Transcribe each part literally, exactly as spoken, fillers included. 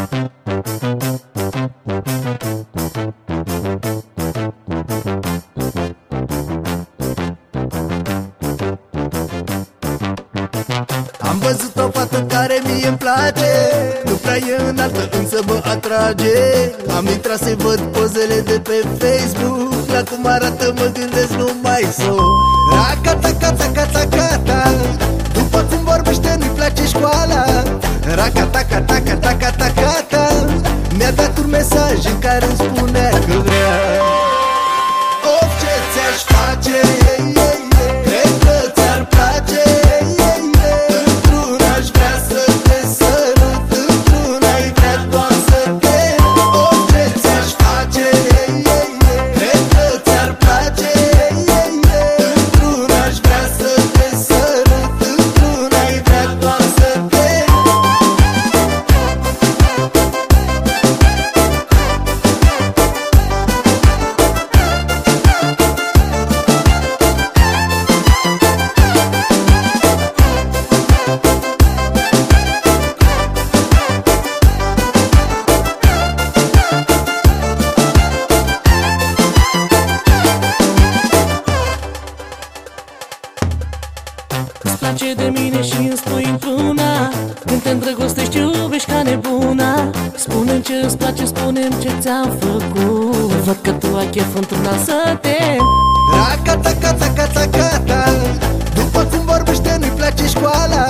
Am văzut o fată care mie-mi place, nu prea e înaltă, însă mă atrage. Am intrat să-i văd pozele de pe Facebook, la cum arată mă gândesc numai s-o Racata-cata-cata-cata, după cum vorbește nu-i place școala. Racata-cata-cata-cata-cata, mi-a dat un mesaj în care îmi spunea că vrea orice ți-aș face, cred că ți-ar place. Îți place de mine și îmi spui într-una, când te îndrăgostești iubești ca nebuna. Spune-mi ce îți place, spune-mi ce ți-am făcut, văd că tu ai chef într-una să te Racata-cata-cata-cata, după cum vorbește nu-i place școala.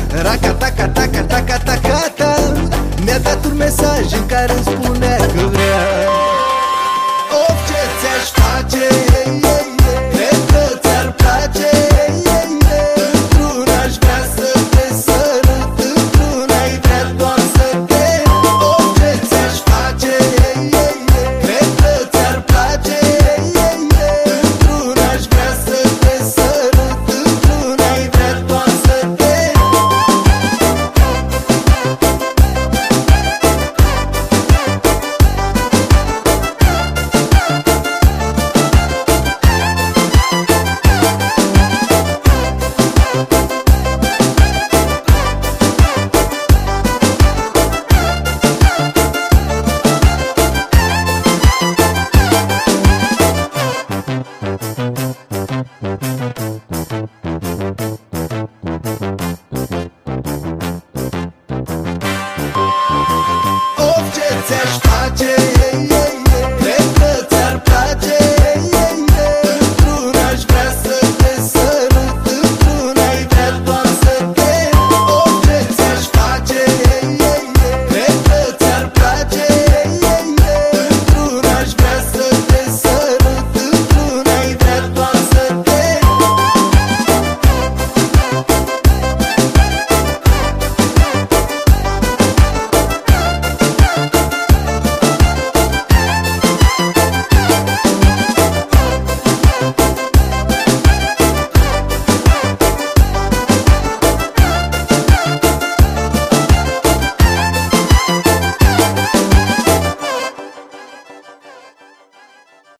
Racata-cata-cata-cata-cata, mi-a dat un mesaj în care îmi spunea că vrea orice ți-aș face, cred că ți-ar place. Orice ți-aș